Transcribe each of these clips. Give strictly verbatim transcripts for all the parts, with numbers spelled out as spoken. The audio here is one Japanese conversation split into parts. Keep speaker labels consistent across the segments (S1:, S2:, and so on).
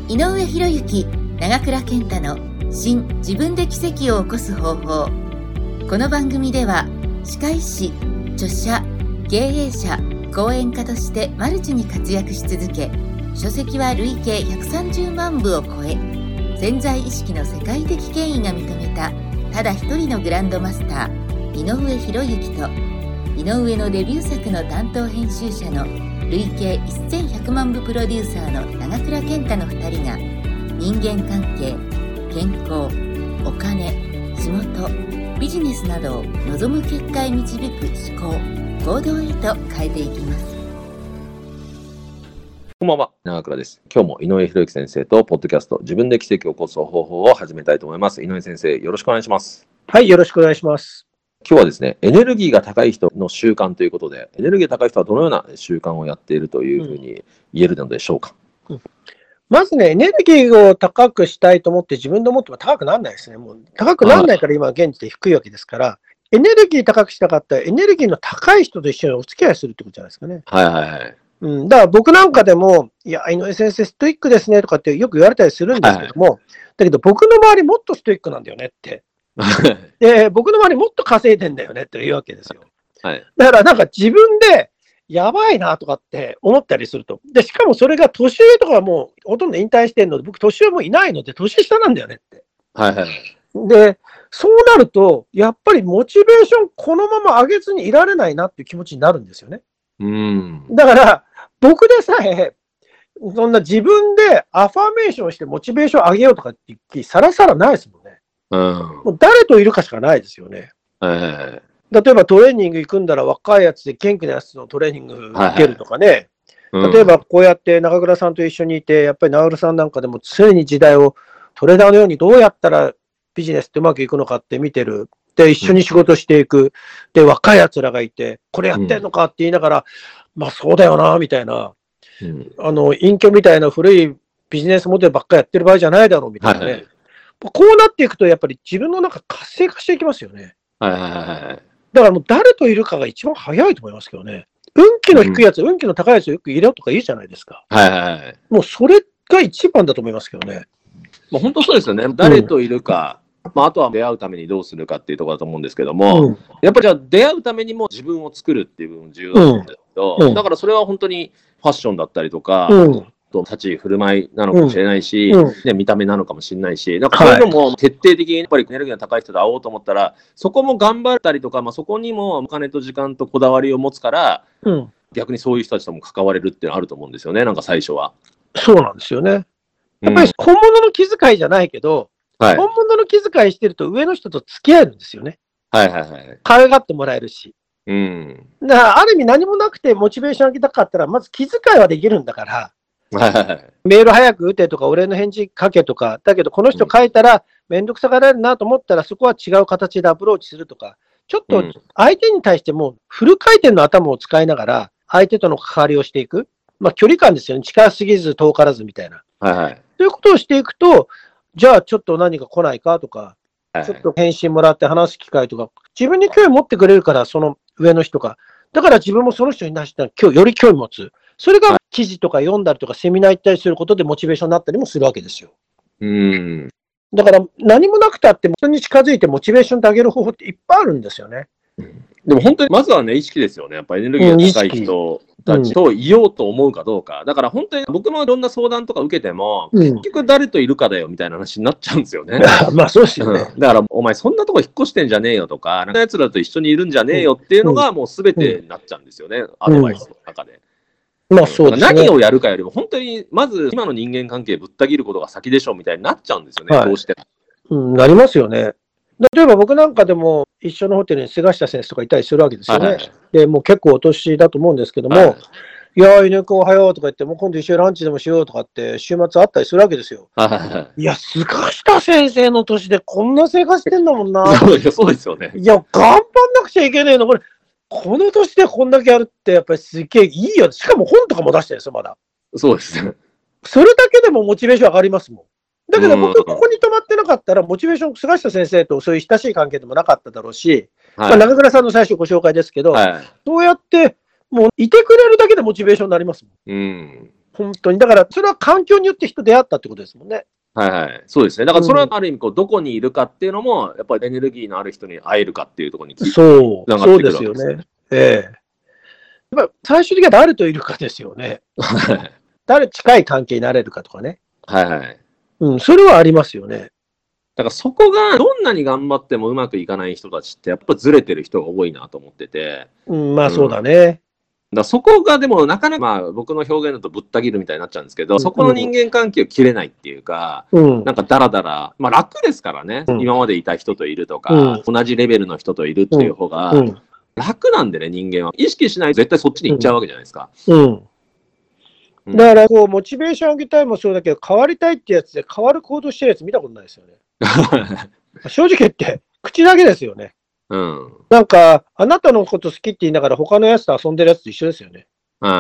S1: 井上博之、長倉健太の新自分で奇跡を起こす方法。この番組では歯科医師、著者、経営者、講演家としてマルチに活躍し続け、書籍は累計ひゃくさんじゅうまんぶを超え、潜在意識の世界的権威が認めたただ一人のグランドマスター井上博之と、井上のデビュー作の担当編集者の累計せんひゃくまんぶプロデューサーの長倉健太のふたりが、人間関係、健康、お金、仕事、ビジネスなどを望む結果へ導く思考、行動へと変えていきます。
S2: こんばんは、長倉です。今日も井上博之先生とポッドキャスト自分で奇跡を起こす方法を始めたいと思います。井上先生、よろしくお願いします。
S3: はい、よろしくお願いします。
S2: 今日はですね、エネルギーが高い人の習慣ということで、エネルギーが高い人はどのような習慣をやっているというふうに言えるのでしょうか。
S3: うんうん、まずね、エネルギーを高くしたいと思って自分で思っても高くならないですね。もう高くならないから今現時で低いわけですから、エネルギー高くしたかったらエネルギーの高い人と一緒にお付き合いするってことじゃないですかね。
S2: はいはいはい。
S3: うん、だから僕なんかでも、いや、井上先生ストイックですねとかってよく言われたりするんですけども、はい、だけど僕の周りもっとストイックなんだよねって。で、僕の周りもっと稼いでんだよねって言うわけですよ。
S2: はい、
S3: だからなんか自分でやばいなとかって思ったりすると。で、しかもそれが年上とかはもうほとんど引退してるので、僕年上もいないので年下なんだよねって。
S2: はいはい。
S3: で、そうなると、やっぱりモチベーションこのまま上げずにいられないなっていう気持ちになるんですよね。
S2: うん。
S3: だから、僕でさえ、そんな自分でアファメーションしてモチベーション上げようとかって言ってさらさらないですもんね。
S2: うん、
S3: もう誰といるかしかないですよね。
S2: はいはいはい、
S3: 例えばトレーニング行くんだら若いやつで元気なやつのトレーニング受けるとかね。はいはい、例えばこうやって中倉さんと一緒にいて、やっぱり中倉さんなんかでも常に時代をトレーダーのようにどうやったらビジネスってうまくいくのかって見てる。で、一緒に仕事していく。で、若いやつらがいて、これやってんのかって言いながら、うん、まあそうだよな、みたいな。うん、あの、隠居みたいな古いビジネスモデルばっかりやってる場合じゃないだろう、みたいなね。はいはい、こうなっていくと、やっぱり自分の中活性化していきますよね。
S2: はいはいはい。
S3: だからもう誰といるかが一番早いと思いますけどね。運気の低いやつ、うん、運気の高いやつをよく入れようとか言うじゃないですか。
S2: はいはいはい。
S3: もうそれが一番だと思いますけどね。
S2: まあ、本当そうですよね。誰といるか、うん、まあ、あとは出会うためにどうするかっていうところだと思うんですけども、うん、やっぱりじゃあ出会うためにも自分を作るっていう部分重要だと思うんですけど、うん、だからそれは本当にファッションだったりとか、うん、立ち振る舞いなのかもしれないし、うんね、見た目なのかもしれないし、なんかそういうのも徹底的にやっぱりエネルギーの高い人と会おうと思ったら、そこも頑張ったりとか、まあ、そこにもお金と時間とこだわりを持つから、うん、逆にそういう人たちとも関われるっていうのはあると思うんですよね、なんか最初は。そうなんですよね。やっぱり本物の気遣いじゃないけど、はい、本物の気遣いしてると上の人と付き合えるんですよね。 はいはいはい。
S3: 可愛がってもらえるし。
S2: うん。
S3: だからある意味何もなくてモチベーション上げたかったら、まず気遣いはできるんだから、
S2: はいはいはい、
S3: メール早く打てとか、俺の返事書けとか、だけどこの人書いたらめんどくさがられるなと思ったら、そこは違う形でアプローチするとか、ちょっと相手に対してもフル回転の頭を使いながら、相手との関わりをしていく。まあ距離感ですよね。近すぎず遠からずみたいな。
S2: はいはい。
S3: ということをしていくと、じゃあちょっと何か来ないかとか、はいはい、ちょっと返信もらって話す機会とか、自分に興味持ってくれるから、その上の人が。だから自分もその人に対して今日より興味持つ。それが記事とか読んだりとかセミナー行ったりすることでモチベーションになったりもするわけですよ。
S2: うん。
S3: だから何もなくたって人に近づいてモチベーションって上げる方法っていっぱいあるんですよね。
S2: うん、でも本当にまずはね、意識ですよね。やっぱりエネルギーが高い人たちといようと思うかどうか。だから本当に僕もいろんな相談とか受けても、うん、結局誰といるかだよみたいな話になっちゃうんですよね。
S3: まあそうですよね、
S2: うん。だからお前そんなとこ引っ越してんじゃねえよとか、なんか奴らと一緒にいるんじゃねえよっていうのがもう全てになっちゃうんですよね。うん、アドバイスの中で。
S3: まあそうですね、
S2: 何をやるかよりも本当にまず今の人間関係ぶった切ることが先でしょみたいになっちゃうんですよね、はい、どうしても、
S3: うん、なりますよね。例えば僕なんかでも一緒のホテルに菅下先生とかいたりするわけですよね、はいはい、でもう結構お年だと思うんですけども、はい、いやー井上君おはようとか言ってもう今度一緒にランチでもしようとかって週末あったりするわけですよ、はいはい、いや菅下先生の年でこんな生活してんだもんな
S2: そうですよね。
S3: いや頑張んなくちゃいけねえのこれこの年でこんだけやるってやっぱりすげえいいよ。しかも本とかも出してるんですよ、まだ。
S2: そうですね。
S3: それだけでもモチベーション上がりますもん。だけど僕ここに泊まってなかったらモチベーション、菅下先生とそういう親しい関係でもなかっただろうし、はい、まあ、中倉さんの最初ご紹介ですけど、はい、そうやってもういてくれるだけでモチベーションになりますもん。
S2: うん。
S3: 本当に。だから、それは環境によって人出会ったってことですもんね。
S2: はいはい。そうですね。だからそれはある意味こう、どこにいるかっていうのも、やっぱりエネルギーのある人に会えるかっていうところについて
S3: そう、そうですよ
S2: つながってくるわけです
S3: ね。ええ。やっぱ最終的には誰といるかですよね。誰近い関係になれるかとかね。
S2: はいはい。
S3: うん、それはありますよね。
S2: だからそこがどんなに頑張ってもうまくいかない人たちってやっぱずれてる人が多いなと思ってて。
S3: うん、まあそうだね。
S2: だからそこがでもなかなかまあ僕の表現だとぶった切るみたいになっちゃうんですけど、そこの人間関係を切れないっていうか、うん、なんかダラダラ、まあ楽ですからね、うん、今までいた人といるとか、うん、同じレベルの人といるっていう方が楽なんでね、人間は。意識しないと絶対そっちに行っちゃうわけじゃないですか。うん
S3: うん、だからこう、モチベーション上げたいもそうだけど、変わりたいってやつで変わる行動してるやつ見たことないですよね。正直言って、口だけですよね。うん、なんか、あなたのこと好きって言いながら他のやつと遊んでるやつと一緒ですよね。うん、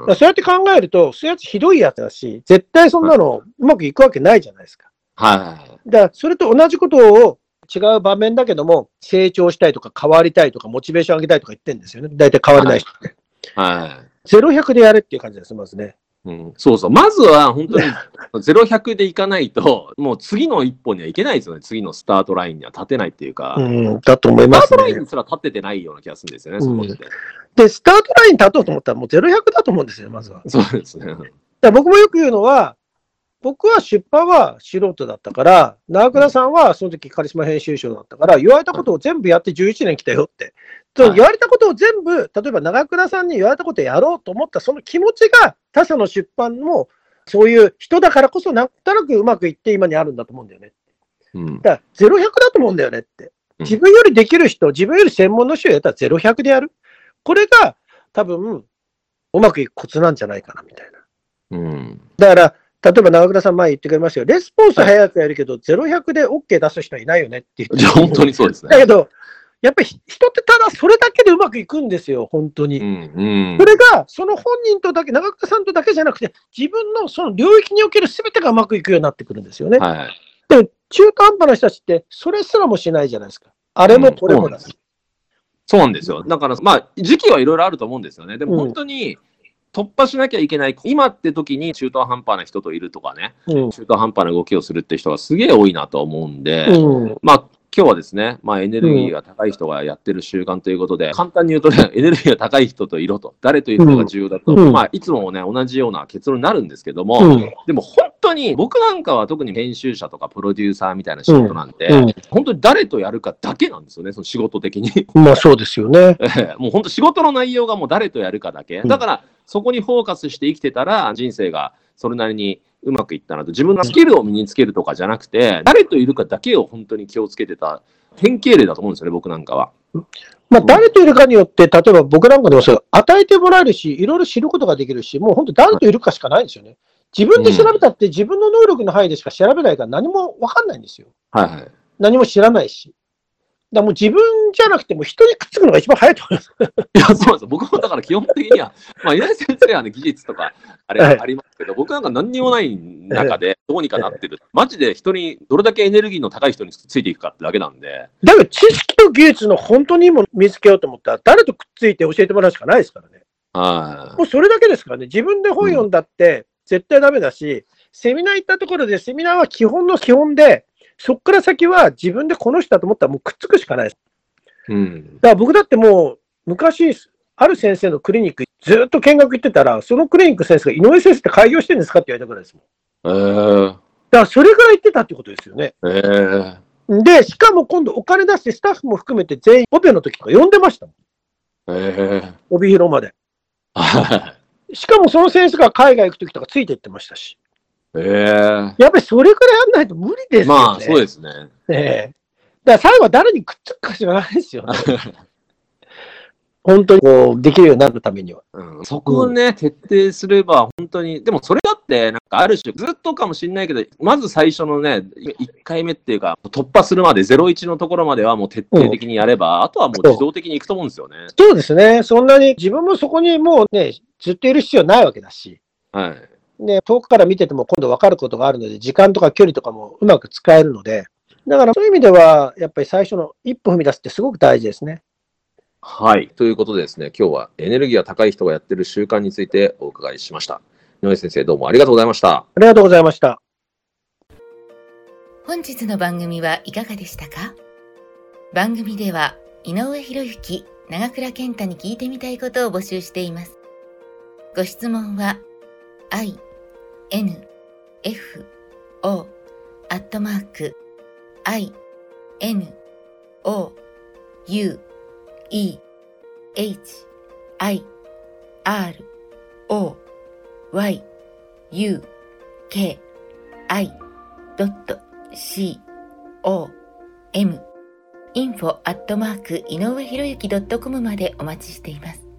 S3: そうやって考えると、そういうやつひどいやつだし、絶対そんなのうまくいくわけないじゃないですか。はい。だから、それと同じことを違う場面だけども、成長したいとか変わりたいとか、モチベーション上げたいとか言ってるんですよね。大体変われない人って。はい。はい、ゼロひゃくでやれっていう感じです、まずね。
S2: うん、そうそう。まずは本当にゼロひゃくでいかないと、もう次の一歩にはいけないですよね。次のスタートラインには立てないっていうか。
S3: うん、だと思いますね。
S2: スタートラインにすら立ててないような気がするんですよね、そこって。うん、
S3: で、スタートラインに立とうと思ったらもうゼロひゃくだと思うんですよ、まずは。
S2: そうですね。
S3: だ僕もよく言うのは、僕は出版は素人だったから、長倉さんはその時カリスマ編集長だったから、言われたことを全部やってじゅういちねん来たよって。はい、言われたことを全部、例えば長倉さんに言われたことをやろうと思ったその気持ちが他社の出版もそういう人だからこそなんとなくうまくいって今にあるんだと思うんだよね。うん、だからゼロひゃくだと思うんだよねって。自分よりできる人、自分より専門の人をやったらゼロひゃくでやる。これが多分うまくいくコツなんじゃないかなみたいな。うん、だから例えば長倉さん前言ってくれましたよ。レスポンス早くやるけど、はい、ゼロひゃくで OK 出す人はいないよねって言って。
S2: 本当にそうですね。
S3: だけど、やっぱり人ってただそれだけでうまくいくんですよ、本当に。うんうん、それが、その本人とだけ、長倉さんとだけじゃなくて、自分のその領域における全てがうまくいくようになってくるんですよね。はい、で、中途半端な人たちって、それすらもしないじゃないですか。あれもこれもだし、うん。
S2: そうなんですよ。だから、まあ、時期はいろいろあると思うんですよね。でも本当に、突破しなきゃいけない、今って時に中途半端な人といるとかね、うん、中途半端な動きをするって人がすげえ多いなと思うんで、うん、まあ今日はですね、まあ、エネルギーが高い人がやってる習慣ということで、うん、簡単に言うとね、エネルギーが高い人といろと、誰といるかが重要だと、うん、まあいつもね、同じような結論になるんですけども、うん、でも本当に僕なんかは特に編集者とかプロデューサーみたいな仕事なんで、うん、本当に誰とやるかだけなんですよね、その仕事的に。
S3: まあそうですよね。
S2: もう本当仕事の内容がもう誰とやるかだけ。だから、そこにフォーカスして生きてたら、人生がそれなりにうまくいったなと。自分のスキルを身につけるとかじゃなくて、誰といるかだけを本当に気をつけてた典型例だと思うんですよね、僕なんかは。
S3: まあ、誰といるかによって、例えば僕なんかでもそれ与えてもらえるし、いろいろ知ることができるし、もう本当誰といるかしかないんですよね。自分で調べたって自分の能力の範囲でしか調べないから何も分かんないんですよ。はいはい、何も知らないし。だからもう自分じゃなくても人にくっつくのが一番早いと思います。
S2: いや、そうなんですよ。僕もだから基本的には、まあ、稲井先生はね、技術とかあれありますけど、はい、僕なんか何にもない中でどうにかなってる。マジで人に、どれだけエネルギーの高い人についていくかってだけなんで。
S3: だから知識と技術の本当にいいもの見つけようと思ったら、誰とくっついて教えてもらうしかないですからね。はい。もうそれだけですからね。自分で本読んだって絶対ダメだし、うん、セミナー行ったところで、セミナーは基本の基本で、そこから先は自分でこの人だと思ったらもうくっつくしかないです。うん、だから僕だってもう昔、ある先生のクリニックずっと見学行ってたら、そのクリニック先生が井上先生って開業してるんですかって言われたぐらいですもん。えー、だからそれぐらい言ってたってことですよね。えー、で、しかも今度お金出してスタッフも含めて全員オペの時とか呼んでましたもん。えー、帯広まで。しかもその先生が海外行く時とかついて行ってましたし。えー、やっぱりそれくらいやんないと無理ですよね。
S2: まあ、そうですね。
S3: えー、だから最後は誰にくっつくか知らないですよね。本当にこうできるようになるためには。
S2: うん、そこをね、うん、徹底すれば本当に、でもそれだって、なんかある種、ずっとかもしれないけど、まず最初のね、いっかいめっていうか、突破するまで、ゼロイチのところまではもう徹底的にやれば、うん、あとはもう自動的にいくと思うんですよね。
S3: そう、そうですね。そんなに自分もそこにもうね、ずっといる必要ないわけだし。はい。で、遠くから見てても今度分かることがあるので、時間とか距離とかもうまく使えるので、だからそういう意味では、やっぱり最初の一歩踏み出すってすごく大事ですね。
S2: はい。ということでですね、今日はエネルギーが高い人がやってる習慣についてお伺いしました。 井上先生、どうもありがとうございました。
S3: ありがとうございました。
S1: 本日の番組はいかがでしたか？番組では井上博之、長倉健太に聞いてみたいことを募集しています。ご質問は アイエヌエフオー アットマーク アイエヌオーユーイーエイチアイアールオーワイユーケーアイドットシーオーエム インフォ アットマーク 井上博之 ドットコム までお待ちしています。